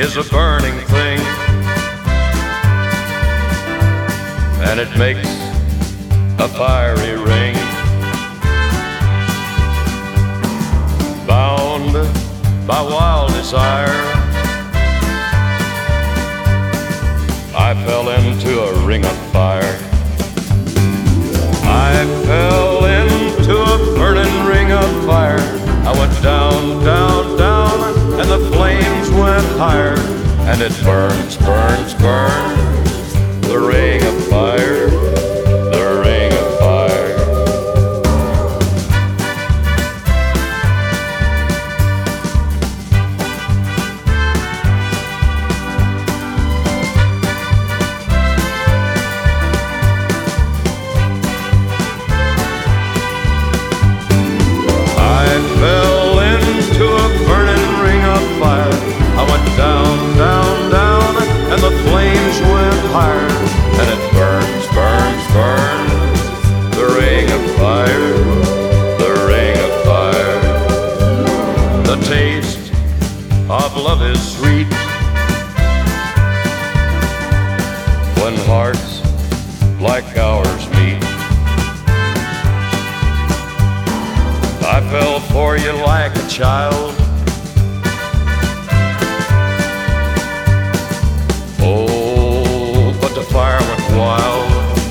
is a burning thing, and it makes a fiery ring. Bound by wild desire, I fell into a ring of fire. I fell into a burning ring of fire. I went down, down, down, and the flames went higher. And it burns, burns, burns, the ring of fire, the ring of fire. I went down, down, down, and the flames went higher. And it burns, burns, burns, the ring of fire, the ring of fire. The taste of love is sweet when hearts like ours meet. I fell for you like a child. The fire went wild.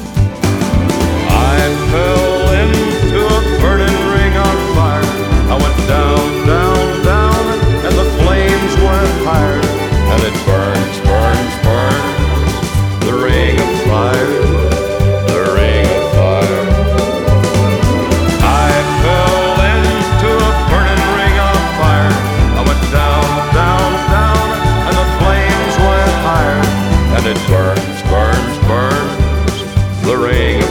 I fell into a burning ring on fire. I went down, down, down, and the flames went higher. And it burns, burns, burns, the ring of fire, the ring of fire. I fell into a burning ring on fire. I went down, down, down, and the flames went higher. And it burns, burns, burns, the ring